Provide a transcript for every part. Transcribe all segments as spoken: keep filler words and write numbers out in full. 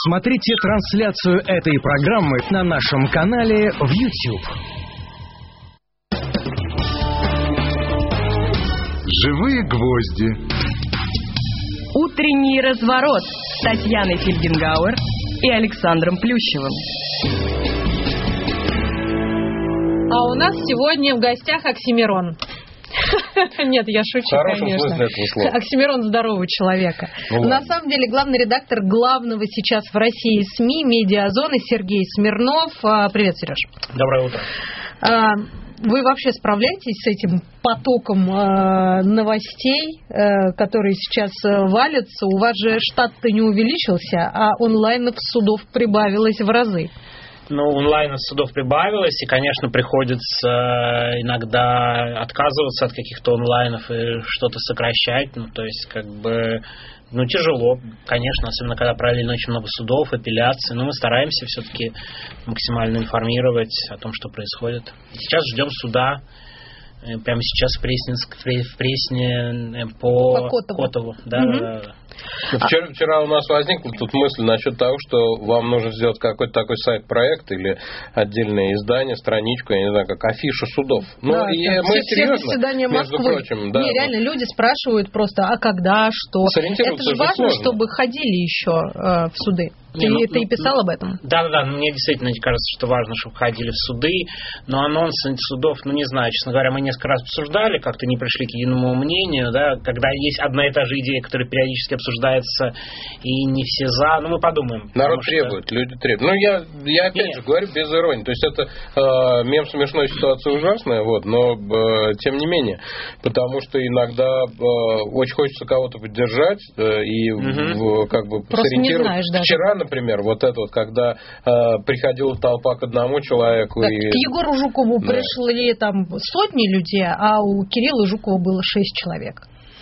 Смотрите трансляцию этой программы на нашем канале в YouTube. Живые гвозди. Утренний разворот с Татьяной Фельгенгауэр и Александром Плющевым. А у нас сегодня в гостях Оксимирон. Нет, я шучу, хорошем конечно. смысле этого слова. Оксимирон здорового человека. Ну, На самом деле, главный редактор главного сейчас в России СМИ «Медиазоны» Сергей Смирнов. Привет, Сереж. Доброе утро. Вы вообще справляетесь с этим потоком э, новостей, э, которые сейчас э, валятся? У вас же штат-то не увеличился, а онлайнов судов прибавилось в разы. Ну, онлайн судов прибавилось, и, конечно, приходится иногда отказываться от каких-то онлайнов и что-то сокращать. Ну, то есть, как бы, ну, тяжело, конечно, особенно когда параллельно очень много судов, апелляций. Но мы стараемся все-таки максимально информировать о том, что происходит. Сейчас ждем суда. Прямо сейчас в Пресне, в Пресне по, по Котову. Котову. Да, угу. да, да. Вчера, вчера у нас возникла тут мысль насчет того, что вам нужно сделать какой-то такой сайт-проект или отдельное издание, страничку, я не знаю, как афиша судов. Ну, да, и да. мы все, серьезно, все заседания между Москвы. прочим, да. Не, реально, люди спрашивают просто, а когда, что. Это же важно, сложно. чтобы ходили еще э, в суды. Не, ты, ну, ты ну, писал об этом? Да, да, да. Мне действительно кажется, что важно, чтобы ходили в суды. Но анонсы судов, ну не знаю, честно говоря, мы несколько раз обсуждали, как-то не пришли к единому мнению, да, когда есть одна и та же идея, которая периодически обсуждается, и не все за. Ну, мы подумаем. Народ что... требует, люди требуют. Ну, я, я опять Нет. же говорю без иронии. То есть это э, мем смешной, ситуация ужасная, вот, но э, тем не менее. Потому что иногда э, очень хочется кого-то поддержать э, и угу. в, как бы просто сориентировать. Не знаешь, да. Вчера, например, вот это вот, когда э, приходила толпа к одному человеку. Так, и... К Егору Жукову да. пришли там сотни людей, а у Кирилла Жукова было шесть человек.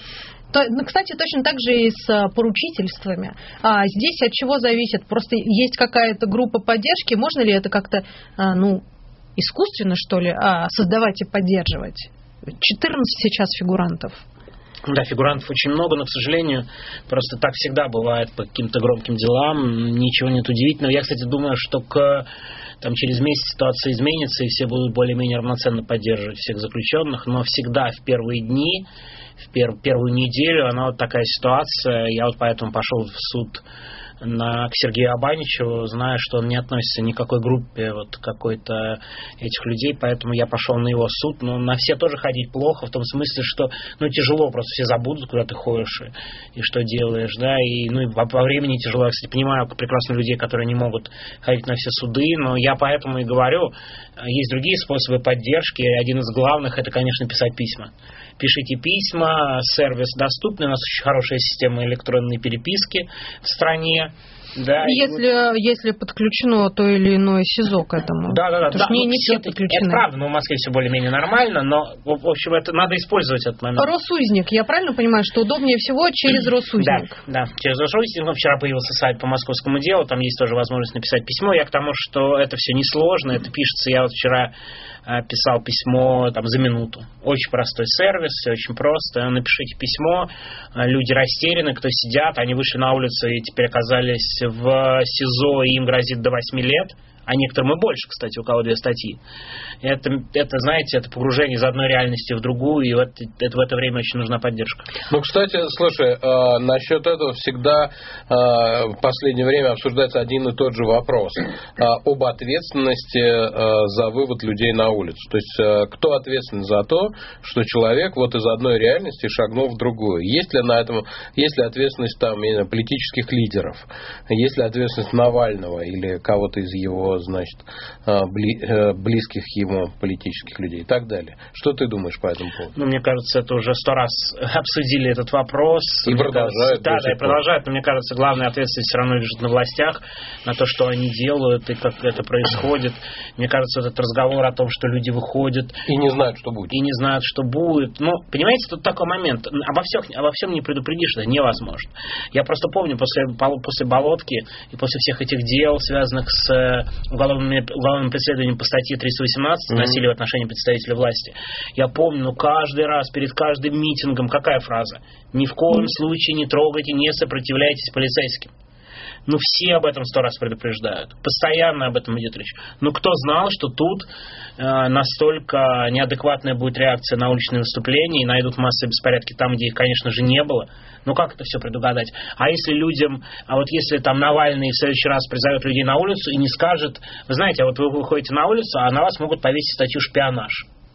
То, ну, кстати, точно так же и с поручительствами. А здесь от чего зависит? Просто есть какая-то группа поддержки. Можно ли это как-то, а, ну, искусственно, что ли, а, создавать и поддерживать? четырнадцать сейчас фигурантов. Да, фигурантов очень много, но, к сожалению, просто так всегда бывает по каким-то громким делам. Ничего нет удивительного. Я, кстати, думаю, что к, там, через месяц ситуация изменится, и все будут более-менее равноценно поддерживать всех заключенных. Но всегда в первые дни, в пер, первую неделю, она вот такая ситуация. Я вот поэтому пошел в суд на, к Сергею Абаничеву, зная, что он не относится ни к какой группе вот, какой-то этих людей, поэтому я пошел на его суд. Но на все тоже ходить плохо, в том смысле, что ну, тяжело, просто все забудут, куда ты ходишь и, и что делаешь, да, и ну, и во, во времени тяжело. Я, кстати, понимаю прекрасно людей, которые не могут ходить на все суды, но я поэтому и говорю, есть другие способы поддержки, один из главных — это, конечно, писать письма. Пишите письма, сервис доступный, у нас очень хорошая система электронной переписки в стране. Да, если, вот... если подключено то или иное СИЗО к этому. Да, да, да. Потому да что не, ну, не все это, подключены. Это правда, но в Москве все более-менее нормально, но, в общем, это надо использовать этот момент. Росузник, я правильно понимаю, что удобнее всего через Росузник? Да, да, через Росузник. Вчера появился сайт по московскому делу, там есть тоже возможность написать письмо. Я к тому, что это все несложно, это пишется. Я вот вчера писал письмо там, за минуту. Очень простой сервис, все очень просто. Напишите письмо, люди растеряны, кто сидят, они вышли на улицу и теперь оказались в СИЗО, и им грозит до восьми лет. А некоторым и больше, кстати, у кого две статьи. Это, это, знаете, это погружение из одной реальности в другую, и вот это, в это время очень нужна поддержка. Ну, кстати, слушай, э, насчет этого всегда э, в последнее время обсуждается один и тот же вопрос э, об ответственности э, за вывод людей на улицу. То есть, э, кто ответственен за то, что человек вот из одной реальности шагнул в другую? Есть ли на этом, есть ли ответственность там именно политических лидеров? Есть ли ответственность Навального или кого-то из его, значит, близких ему политических людей и так далее. Что ты думаешь по этому поводу? Ну, мне кажется, это уже сто раз обсудили этот вопрос. И продолжают. Да, да, и продолжают. Но мне кажется, главная ответственность все равно лежит на властях, на то, что они делают и как это происходит. Мне кажется, вот этот разговор о том, что люди выходят и не знают, что будет. И не знают, что будет. Ну, понимаете, тут такой момент. Обо, всех, обо всем не предупредишь, это невозможно. Я просто помню, после, после Болотки и после всех этих дел, связанных с уголовным, уголовным преследованием по статье триста восемнадцать, mm-hmm. насилие в отношении представителей власти. Я помню, ну, каждый раз перед каждым митингом какая фраза? Ни в коем mm-hmm. случае не трогайте, не сопротивляйтесь полицейским. Ну, все об этом сто раз предупреждают. Постоянно об этом идет речь. Но кто знал, что тут э, настолько неадекватная будет реакция на уличные выступления и найдут массовые беспорядки там, где их, конечно же, не было. Ну, как это все предугадать? А если людям... А вот если там Навальный в следующий раз призовет людей на улицу и не скажет... Вы знаете, а вот вы выходите на улицу, а на вас могут повесить статью «Шпионаж».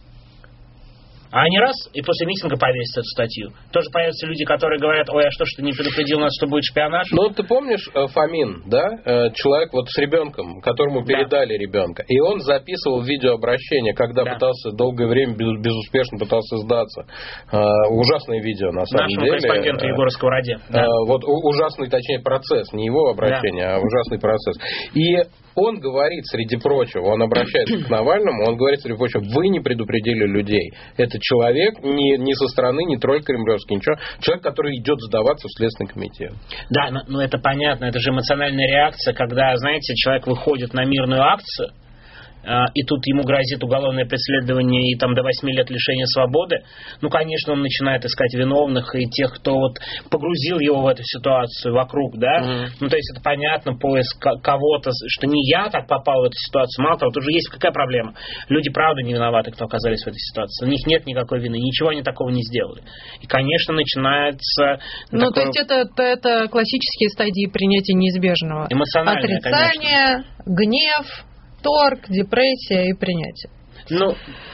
А они раз, и после митинга повесят эту статью. Тоже появятся люди, которые говорят: ой, а что ж ты не предупредил нас, что будет шпионаж? Ну, ты помнишь Фомин, да? Человек вот с ребенком, которому передали да. ребенка. И он записывал видеообращение, когда да. пытался долгое время без, безуспешно пытался сдаться. Ужасное видео, на самом Нашему деле. Нашему корреспонденту Егору Сковороде. Да. Вот ужасный, точнее, процесс. Не его обращение, да. а ужасный процесс. И он говорит, среди прочего, он обращается к Навальному, он говорит, среди прочего: вы не предупредили людей. Это человек не, не со стороны, не тролль кремлевский, ничего. Человек, который идет сдаваться в Следственный комитет. Да, но, но это понятно, это же эмоциональная реакция, когда, знаете, человек выходит на мирную акцию, и тут ему грозит уголовное преследование и там до восьми лет лишения свободы, ну, конечно, он начинает искать виновных и тех, кто вот погрузил его в эту ситуацию вокруг, да, mm-hmm. ну, то есть это понятно, поиск кого-то, что не я так попал в эту ситуацию, мало того, тут же есть какая проблема, люди правда не виноваты, кто оказались в этой ситуации, у них нет никакой вины, ничего они такого не сделали, и, конечно, начинается... Ну, такое... то есть это, это, это классические стадии принятия неизбежного. Эмоциональное, отрицание, конечно. Гнев, торг, депрессия и принятие. Ну,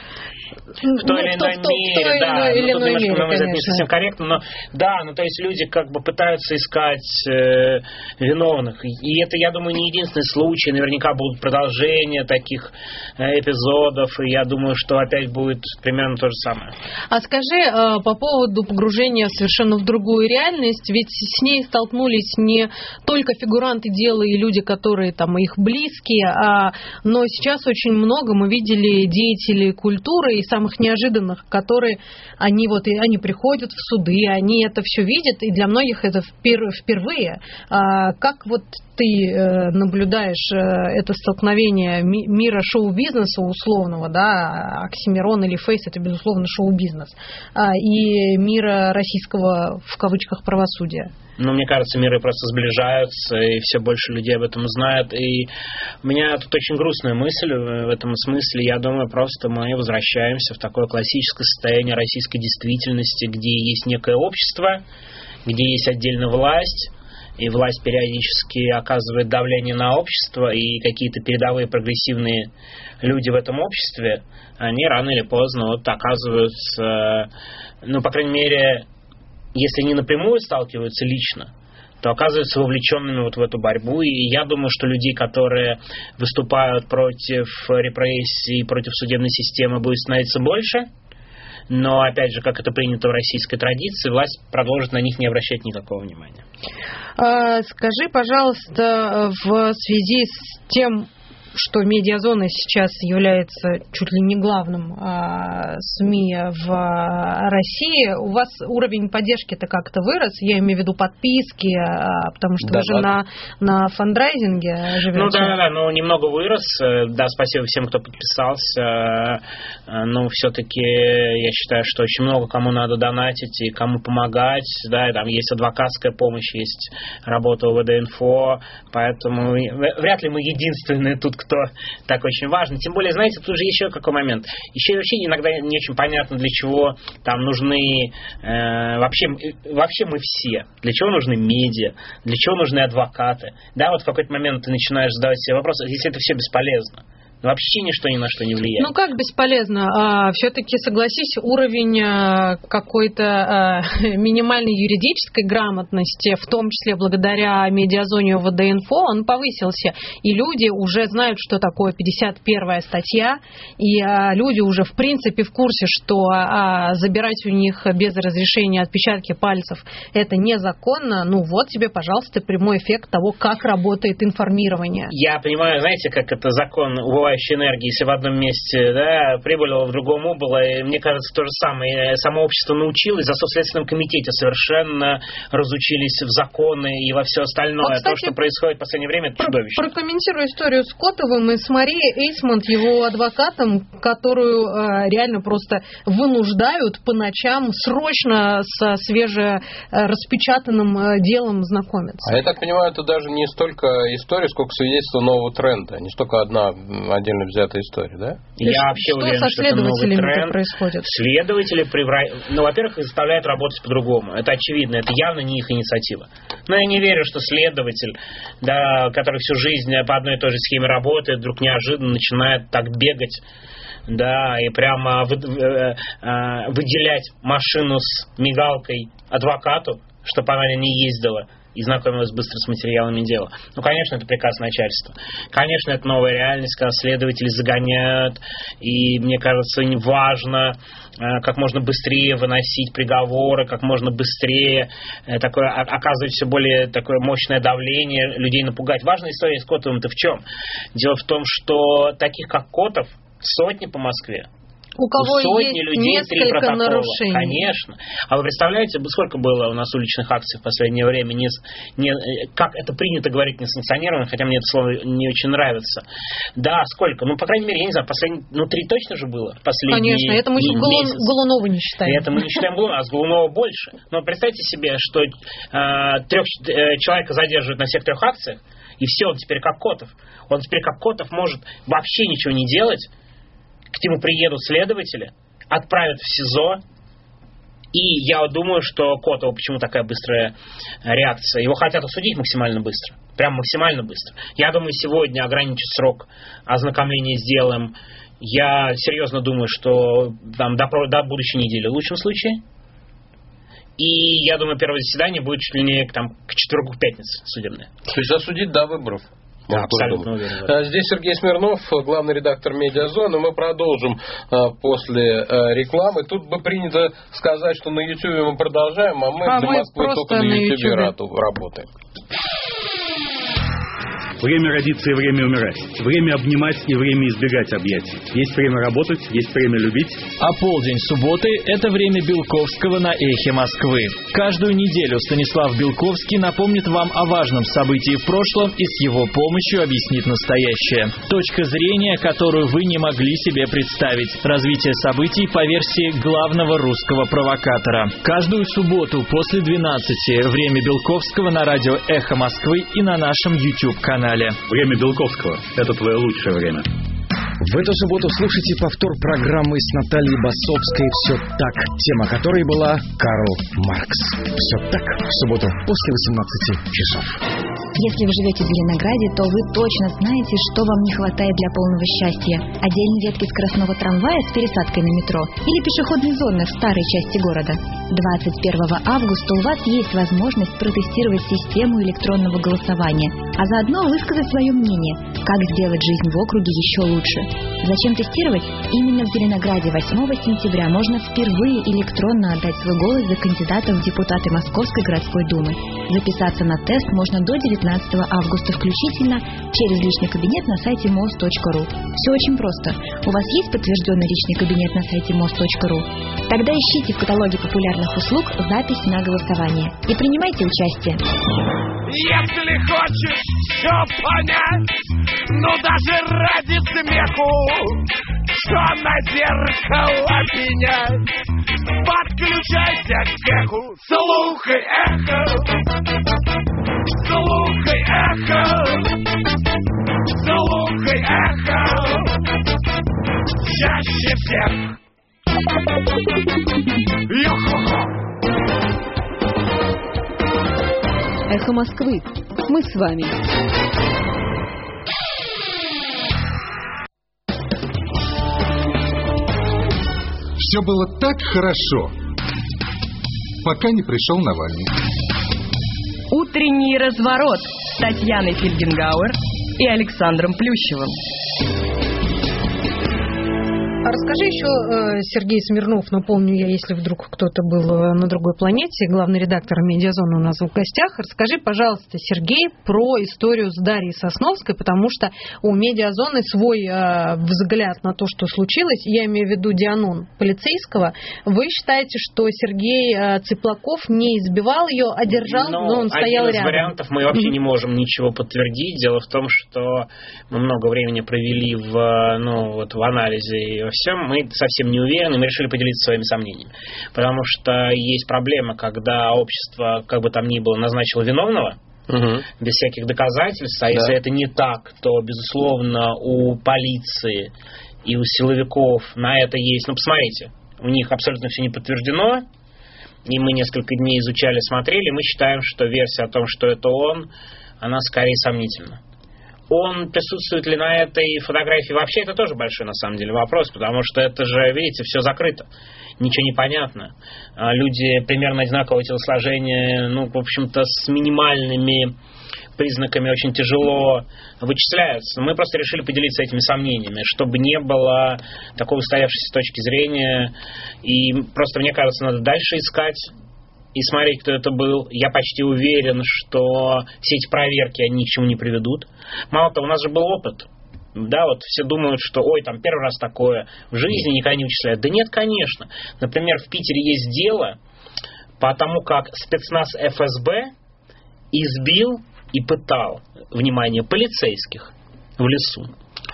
в той или иной мере, да. Ну, тут немножко, на мой взгляд, не совсем корректно, но да, ну то есть люди как бы пытаются искать э, виновных. И это, я думаю, не единственный случай. Наверняка будут продолжения таких э, эпизодов, и я думаю, что опять будет примерно то же самое. А скажи э, по поводу погружения совершенно в другую реальность, ведь с ней столкнулись не только фигуранты дела и люди, которые там их близкие, а, но сейчас очень много мы видели деятелей культуры и самых неожиданных, которые они вот и они приходят в суды, они это все видят, и для многих это впервые. А как вот ты наблюдаешь это столкновение мира шоу-бизнеса условного, да, Оксимирон или Фейс — это безусловно шоу-бизнес, и мира российского в кавычках правосудия? Ну, мне кажется, миры просто сближаются, и все больше людей об этом знают. И у меня тут очень грустная мысль в этом смысле. Я думаю, просто мы возвращаемся в такое классическое состояние российской действительности, где есть некое общество, где есть отдельная власть, и власть периодически оказывает давление на общество, и какие-то передовые прогрессивные люди в этом обществе, они рано или поздно вот оказываются, ну, по крайней мере, если не напрямую сталкиваются лично, то оказываются вовлеченными вот в эту борьбу. И я думаю, что людей, которые выступают против репрессий, против судебной системы, будет становиться больше. Но, опять же, как это принято в российской традиции, власть продолжит на них не обращать никакого внимания. Скажи, пожалуйста, в связи с тем, что медиазона сейчас является чуть ли не главным а, СМИ в а, России, у вас уровень поддержки-то как-то вырос? Я имею в виду подписки, а, потому что да, вы же на, на фандрайзинге живете. Ну да, да, да, ну немного вырос. Да, спасибо всем, кто подписался. Но все-таки я считаю, что очень много кому надо донатить и кому помогать. Да, там есть адвокатская помощь, есть работа ОВД-инфо, поэтому вряд ли мы единственные тут, кто так очень важно. Тем более, знаете, тут же еще какой момент. Еще и вообще иногда не очень понятно, для чего там нужны э, вообще, вообще мы все. Для чего нужны медиа, для чего нужны адвокаты. Да, вот в какой-то момент ты начинаешь задавать себе вопрос, если это все бесполезно. Вообще ничто ни на что не влияет. Ну как бесполезно? А, все-таки, согласись, уровень а, какой-то а, минимальной юридической грамотности, в том числе благодаря медиазоне ОВД-инфо, он повысился. И люди уже знают, что такое пятьдесят первая статья, и а, люди уже в принципе в курсе, что а, забирать у них без разрешения отпечатки пальцев это незаконно. Ну вот тебе, пожалуйста, прямой эффект того, как работает информирование. Я понимаю, знаете, как это закон убывает созидающей энергии, если в одном месте, да, прибыль, в другом убыло, и мне кажется, то же самое. Само общество научилось, зато в Следственном комитете совершенно разучились в законы и во все остальное. Вот, кстати, то, что происходит в последнее время, это чудовищно. Прокомментирую историю с Котовым и с Марией Эйсмонт, его адвокатом, которую э, реально просто вынуждают по ночам срочно со свежераспечатанным э, делом знакомиться. А я так понимаю, это даже не столько история, сколько свидетельство нового тренда, не столько одна отдельно взятая история, да? Я что вообще уверен, со что это новый тренд. Происходит? Следователи, превра... ну, во-первых, их заставляют работать по-другому. Это очевидно, это явно не их инициатива. Но я не верю, что следователь, да, который всю жизнь по одной и той же схеме работает, вдруг неожиданно начинает так бегать, да, и прямо вы... выделять машину с мигалкой адвокату, чтобы она не ездила и знакомилась быстро с материалами дела. Ну, конечно, это приказ начальства. Конечно, это новая реальность, когда следователи загоняют, и, мне кажется, важно как можно быстрее выносить приговоры, как можно быстрее такое, оказывать все более такое мощное давление, людей напугать. Важная история с Котовым-то в чем? Дело в том, что таких, как Котов, сотни по Москве. У кого сотни есть людей, три протокола. Нарушений. Конечно. А вы представляете, сколько было у нас уличных акций в последнее время? Не, не, как это принято говорить, несанкционированно, хотя мне это слово не очень нравится. Да, сколько? Ну, по крайней мере, я не знаю, последние, ну, три точно же было последние Конечно, это мы еще Голун, Голунова не считаем. И это мы не считаем Голунова, а с Голунова больше. Но представьте себе, что э, трех э, человека задерживают на всех трех акциях, и все, он теперь как Котов. Он теперь как Котов может вообще ничего не делать. К нему приедут следователи, отправят в СИЗО, и я думаю, что Котова, почему такая быстрая реакция, его хотят осудить максимально быстро, прям максимально быстро. Я думаю, сегодня ограничат срок ознакомления с делом. Я серьезно думаю, что там, до, до будущей недели в лучшем случае. И я думаю, первое заседание будет чуть ли не там, к четвергу, к пятнице судебное. То есть осудить до выборов? Да, абсолютно уверен. Да. Здесь Сергей Смирнов, главный редактор «Медиазоны». Мы продолжим а, после а, рекламы. Тут бы принято сказать, что на Ютьюбе мы продолжаем, а мы а для мы Москвы только на Ютьюбе работаем. Время родиться и время умирать. Время обнимать и время избегать объятий. Есть время работать, есть время любить. А полдень субботы – это время Белковского на «Эхе Москвы». Каждую неделю Станислав Белковский напомнит вам о важном событии в прошлом и с его помощью объяснит настоящее. Точка зрения, которую вы не могли себе представить. Развитие событий по версии главного русского провокатора. Каждую субботу после двенадцати время Белковского на радио «Эхо Москвы» и на нашем YouTube-канале. Время Белковского – это твое лучшее время. В эту субботу слушайте повтор программы с Натальей Басовской «Все так», тема которой была Карл Маркс. «Все так» в субботу после восемнадцати часов. Если вы живете в Зеленограде, то вы точно знаете, что вам не хватает для полного счастья. Отдельные ветки скоростного трамвая с пересадкой на метро или пешеходной зоны в старой части города. двадцать первого августа у вас есть возможность протестировать систему электронного голосования, а заодно высказать свое мнение, как сделать жизнь в округе еще лучше. Зачем тестировать? Именно в Зеленограде восьмого сентября можно впервые электронно отдать свой голос за кандидата в депутаты Московской городской думы. Записаться на тест можно до девятнадцатого августа включительно через личный кабинет на сайте мос точка ру. Все очень просто. У вас есть подтвержденный личный кабинет на сайте мос точка ру? Тогда ищите в каталоге популярных услуг запись на голосование и принимайте участие. Если хочешь все понять, ну даже ради смеху, что на зеркало пенять, подключайся к эху, слухай эхо, слухай эхо, слухай эхо, чаще всех. Йо-хо-хо. Эхо Москвы. Мы с вами. Все было так хорошо, пока не пришел Навальный. Утренний разворот с Татьяной Фельгенгауэр и Александром Плющевым. А расскажи еще, э, Сергей Смирнов, напомню я, если вдруг кто-то был э, на другой планете, главный редактор «Медиазоны» у нас в гостях. Расскажи, пожалуйста, Сергей, про историю с Дарьей Сосновской, потому что у «Медиазоны» свой э, взгляд на то, что случилось. Я имею в виду Дианон полицейского. Вы считаете, что Сергей э, Цыплаков не избивал ее, а держал, но, но он стоял один рядом? Из вариантов мы вообще mm-hmm. не можем ничего подтвердить. Дело в том, что мы много времени провели в, ну, вот, в анализе и во всем. Мы совсем не уверены, мы решили поделиться своими сомнениями. Потому что есть проблема, когда общество, как бы там ни было, назначило виновного, угу. без всяких доказательств, а да. если это не так, то, безусловно, у полиции и у силовиков на это есть... Ну, посмотрите, у них абсолютно все не подтверждено, и мы несколько дней изучали, смотрели, мы считаем, что версия о том, что это он, она скорее сомнительна. Он присутствует ли на этой фотографии вообще, это тоже большой на самом деле вопрос, потому что это же, видите, все закрыто, ничего не понятно. Люди примерно одинакового телосложения, ну, в общем-то, с минимальными признаками очень тяжело вычисляются. Мы просто решили поделиться этими сомнениями, чтобы не было такой устоявшейся точки зрения, и просто, мне кажется, надо дальше искать и смотреть, кто это был. Я почти уверен, что все эти проверки, они ни к чему не приведут. Мало того, у нас же был опыт. Да, вот все думают, что, ой, там первый раз такое в жизни никогда не вычисляют. Да нет, конечно. Например, в Питере есть дело по тому, как спецназ эф эс бэ избил и пытал, внимание, полицейских в лесу.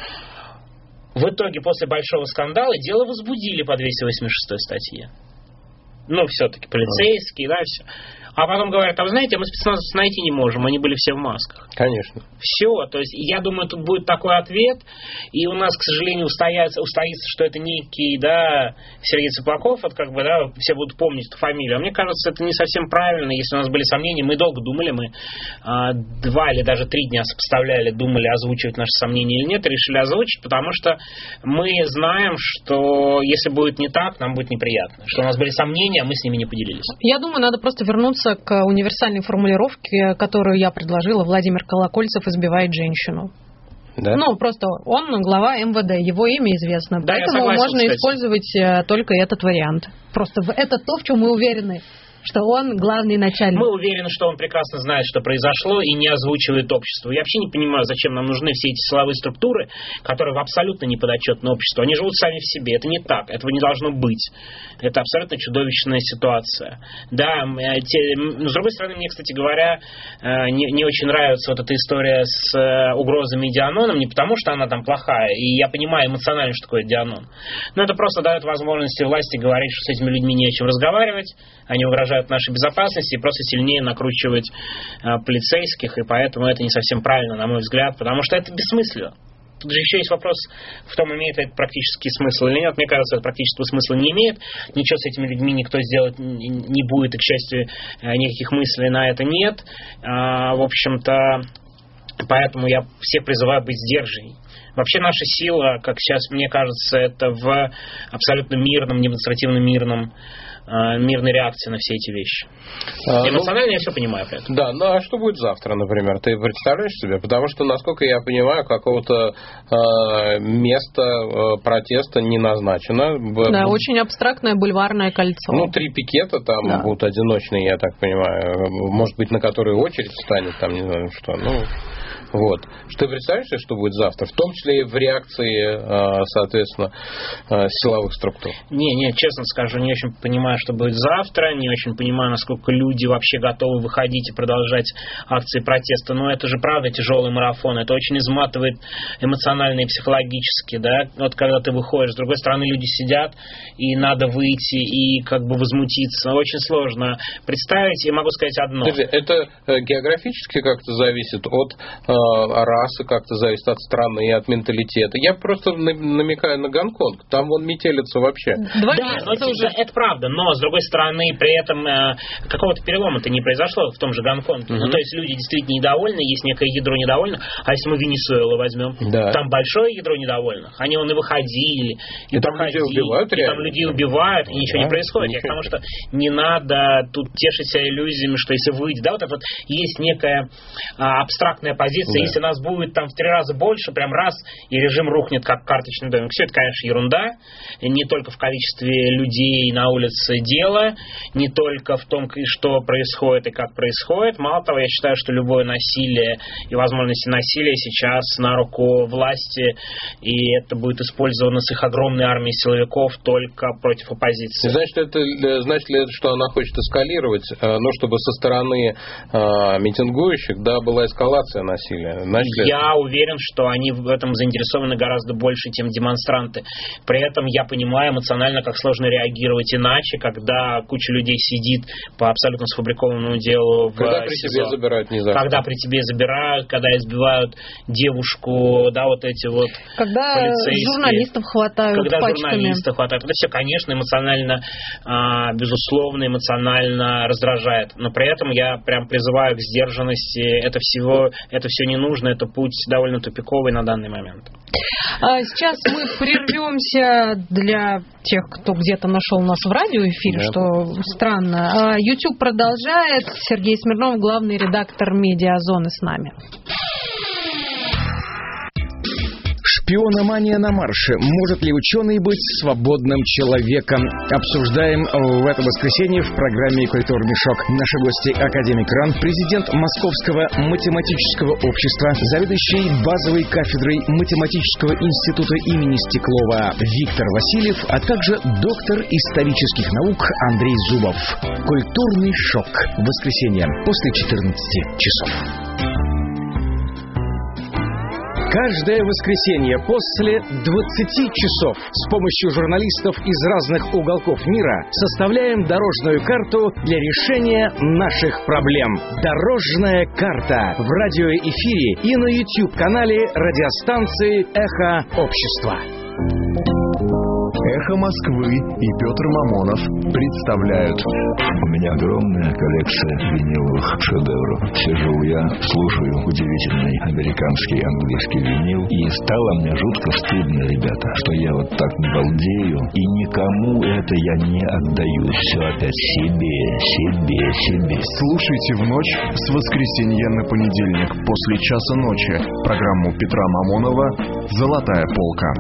В итоге, после большого скандала, дело возбудили по двести восемьдесят шестой статье. Ну, все-таки полицейские, да, все. А потом говорят, а вы знаете, мы спецназовцев найти не можем, они были все в масках. Конечно. Все, то есть я думаю, тут будет такой ответ, и у нас, к сожалению, устоится, устоится, что это некий, да, Сергей Цыплаков, вот как бы, да, все будут помнить эту фамилию. А мне кажется, это не совсем правильно, если у нас были сомнения, мы долго думали, мы а, два или даже три дня сопоставляли, думали, озвучивать наши сомнения или нет, и решили озвучить, потому что мы знаем, что если будет не так, нам будет неприятно, что у нас были сомнения, а мы с ними не поделились. Я думаю, надо просто вернуться к универсальной формулировке, которую я предложила. Владимир Колокольцев избивает женщину. Да? Ну, просто он глава эм вэ дэ, его имя известно. Да, поэтому можно кстати. использовать только этот вариант. Просто это то, в чем мы уверены, что он главный начальник. Мы уверены, что он прекрасно знает, что произошло, и не озвучивает обществу. Я вообще не понимаю, зачем нам нужны все эти силовые структуры, которые абсолютно не подотчетны обществу. Они живут сами в себе. Это не так. Этого не должно быть. Это абсолютно чудовищная ситуация. Да, те, но с другой стороны, мне, кстати говоря, не, не очень нравится вот эта история с угрозами и Дианоном, не потому, что она там плохая, и я понимаю эмоционально, что такое Дианон. Но это просто дает возможности власти говорить, что с этими людьми не о чем разговаривать, они угрожают нашей безопасности, и просто сильнее накручивать а, полицейских, и поэтому это не совсем правильно, на мой взгляд, потому что это бессмысленно. Тут же еще есть вопрос в том, имеет это практический смысл или нет. Мне кажется, это практического смысла не имеет. Ничего с этими людьми никто сделать не будет, и, к счастью, никаких мыслей на это нет. А, в общем-то, поэтому я всех призываю быть сдержанней. Вообще наша сила, как сейчас мне кажется, это в абсолютно мирном, демонстративно мирном мирной реакции на все эти вещи. А, Эмоционально ну, я все понимаю при этом. Да, ну а что будет завтра, например? Ты представляешь себе? Потому что, насколько я понимаю, какого-то э, места э, протеста не назначено. Да, Б- очень абстрактное бульварное кольцо. Ну, три пикета там да. будут одиночные, я так понимаю. Может быть, на которые очередь станет, там не знаю что. Ну, вот. Что ты представляешь, что будет завтра? В том числе и в реакции, соответственно, силовых структур. Не, не, честно скажу, не очень понимаю, что будет завтра, не очень понимаю, насколько люди вообще готовы выходить и продолжать акции протеста. Но это же правда тяжелый марафон, это очень изматывает эмоционально и психологически, да, вот когда ты выходишь. С другой стороны, люди сидят, и надо выйти и как бы возмутиться. Очень сложно представить, и могу сказать одно. Подожди, это географически как-то зависит от расы, как-то зависит от страны и от менталитета. Я просто намекаю на Гонконг. Там вон метелится вообще. Два да, но это уже это правда. Но, с другой стороны, при этом э, какого-то перелома-то не произошло в том же Гонконге. Угу. Ну, то есть люди действительно недовольны, есть некое ядро недовольных. А если мы Венесуэлу возьмем, да. там большое ядро недовольных. Они вон и выходили, и, и там людей убивают, и там людей убивают, и ничего да, не происходит. Ничего. Я потому что не надо тут тешить себя иллюзиями, что если выйдет, да, вот это вот есть некая а, абстрактная позиция, появиться. Да. Если нас будет там в три раза больше, прям раз, и режим рухнет, как карточный домик. Все это, конечно, ерунда. Не только в количестве людей на улице дело, не только в том, что происходит и как происходит. Мало того, я считаю, что любое насилие и возможности насилия сейчас на руку власти, и это будет использовано с их огромной армией силовиков только против оппозиции. Значит, это, значит ли это, что она хочет эскалировать, ну, чтобы со стороны э, митингующих, да, была эскалация насилия? Значит, я это... уверен, что они в этом заинтересованы гораздо больше, чем демонстранты. При этом я понимаю эмоционально, как сложно реагировать иначе, когда куча людей сидит по абсолютно сфабрикованному делу в Когда при СИЗО. тебе забирают незаконно. Когда при тебе забирают, когда избивают девушку, да, вот эти вот когда полицейские. Журналистов хватают когда пачками. журналистов хватает. Это все, конечно, эмоционально, а, безусловно, эмоционально раздражает. Но при этом я прям призываю к сдержанности. Это всего, это все не нужно. Это путь довольно тупиковый на данный момент. Сейчас мы прервемся для тех, кто где-то нашел нас в радиоэфире, да. Что странно. YouTube продолжает. Сергей Смирнов, главный редактор «Медиазоны», с нами. Шпиономания на марше. Может ли ученый быть свободным человеком? Обсуждаем в это воскресенье в программе «Культурный шок». Наши гости — академик РАН, президент Московского математического общества, заведующий базовой кафедрой Математического института имени Стеклова Виктор Васильев, а также доктор исторических наук Андрей Зубов. «Культурный шок». Воскресенье после четырнадцати часов. Каждое воскресенье после двадцати часов с помощью журналистов из разных уголков мира составляем дорожную карту для решения наших проблем. Дорожная карта в радиоэфире и на YouTube-канале радиостанции «Эхо Общества». «Эхо Москвы» и Петр Мамонов представляют. У меня огромная коллекция виниловых шедевров. Сижу я, слушаю удивительный американский английский винил, и стало мне жутко стыдно, ребята, что я вот так балдею, и никому это я не отдаю. Все опять себе, себе, себе. Слушайте в ночь с воскресенья на понедельник после часа ночи программу Петра Мамонова «Золотая полка».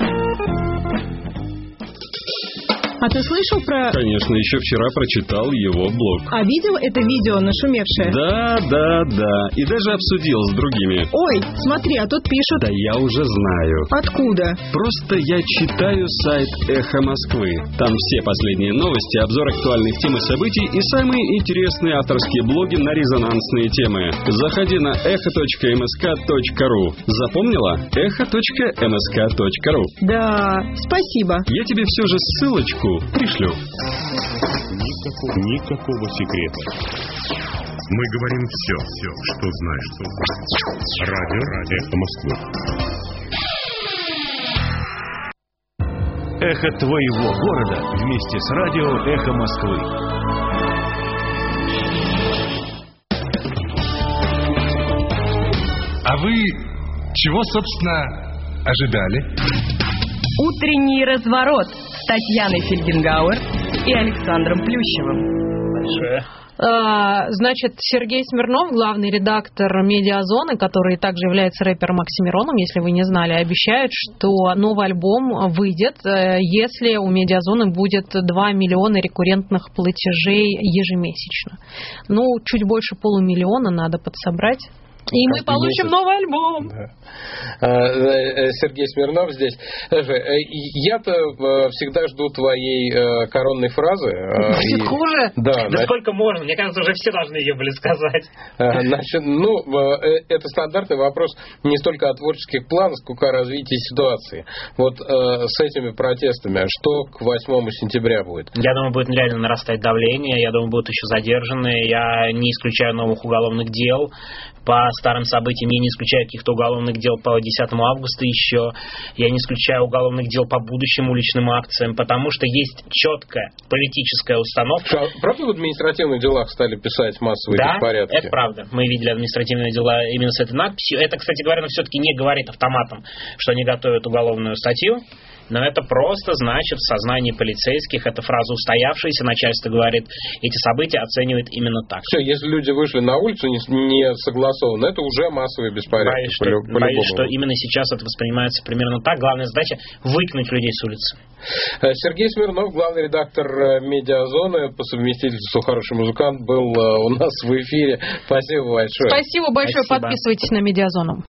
А ты слышал про... Конечно, еще вчера прочитал его блог. А видел это видео нашумевшее? Да, да, да. И даже обсудил с другими. Ой, смотри, а тут пишут... Да я уже знаю. Откуда? Просто я читаю сайт «Эхо Москвы». Там все последние новости, обзор актуальных тем и событий и самые интересные авторские блоги на резонансные темы. Заходи на эхо точка эм эс ка точка ру. Запомнила? эхо точка эм эс ка точка ру. Да, спасибо. Я тебе все же ссылочку пришлю. Никакого, никакого секрета. Мы говорим все, все, что знаешь. Что... Радио, радио, «Эхо Москвы». Эхо твоего города вместе с радио «Эхо Москвы». А вы чего, собственно, ожидали? Утренний разворот с Татьяной Фельгенгауэр и Александром Плющевым. Большое. Значит, Сергей Смирнов, главный редактор «Медиазоны», который также является рэпером Оксимироном, если вы не знали, обещает, что новый альбом выйдет, если у «Медиазоны» будет два миллиона рекуррентных платежей ежемесячно. Ну, чуть больше полумиллиона надо подсобрать. И мы получим месяц. Новый альбом. Да. Сергей Смирнов здесь. Я-то всегда жду твоей коронной фразы. И... Хуже? Да, да на... сколько можно? Мне кажется, уже все должны ее были сказать. Значит, ну, это стандартный вопрос не столько о творческих планах, сколько о развитии ситуации. Вот с этими протестами, что к восьмому сентября будет? Я думаю, будет реально нарастать давление. Я думаю, будут еще задержанные. Я не исключаю новых уголовных дел по старым событиям. Я не исключаю каких-то уголовных дел по десятому августа еще. Я не исключаю уголовных дел по будущим уличным акциям, потому что есть четкая политическая установка. Что, правда в административных делах стали писать массовые да, беспорядки? Да, это правда. Мы видели административные дела именно с этой надписью. Это, кстати говоря, но все-таки не говорит автоматом, что они готовят уголовную статью. Но это просто значит в сознании полицейских, эта фраза устоявшаяся, начальство говорит, эти события оценивает именно так. Все, если люди вышли на улицу не, не согласованно, это уже массовые беспорядки. Боюсь, что, по, боюсь, что именно сейчас это воспринимается примерно так. Главная задача — выкинуть людей с улицы. Сергей Смирнов, главный редактор «Медиазоны», по совместительству хороший музыкант, был у нас в эфире. Спасибо большое. Спасибо большое. Спасибо. Подписывайтесь на «Медиазону».